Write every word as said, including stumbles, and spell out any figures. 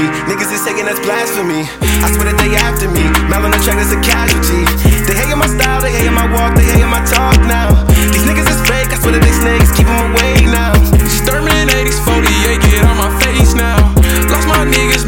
me. Niggas is taking that's blasphemy. I swear that they after me. Mal on the track, that's a casualty. They hating my style, they hating my walk, they hating my talk now. These niggas is fake, I swear that they snakes, keep them away now. Exterminate these forty-eight, get on my face now. Lost my niggas,